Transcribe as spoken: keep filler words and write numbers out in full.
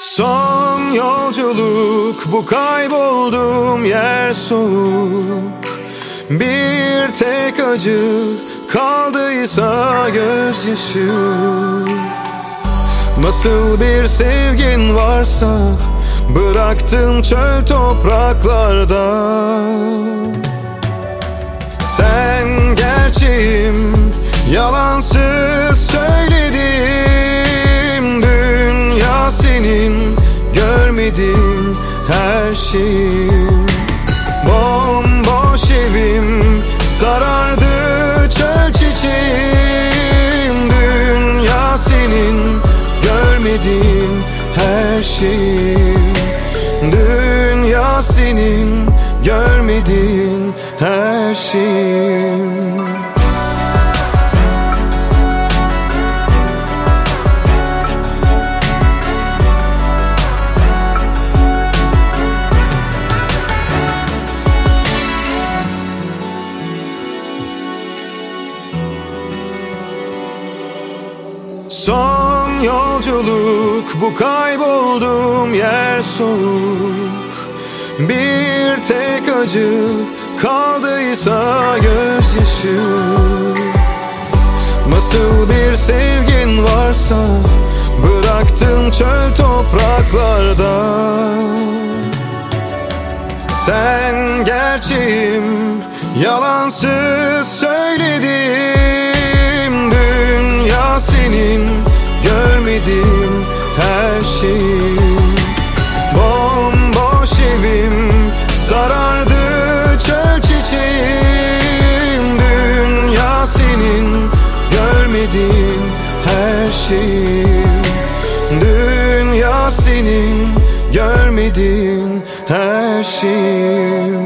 Son yolculuk, bu kaybolduğum yer soğuk. Bir tek acı kaldıysa gözyaşı. Nasıl bir sevgin varsa bıraktım çöl topraklarda. Sen gerçeğim, yalansız söyledim. Dünya senin, görmedim her şeyim. Bomboş evim sarardı çöl çiçeğim. Dünya senin, görmedim her şeyim. Dünya senin, görmedin her şeyim. Son yolculuk, bu kaybolduğum yer soğuk. Bir tek acı kaldıysa gözyaşı. Nasıl bir sevgin varsa bıraktım çöl topraklarda. Sen gerçeğim, yalansız söyledim. Dünya senin, görmedim her şeyim. Bomboş evim sarardı çöl çiçeğim. Dünya senin, görmedin her şeyim. Dünya senin, görmedin her şeyim.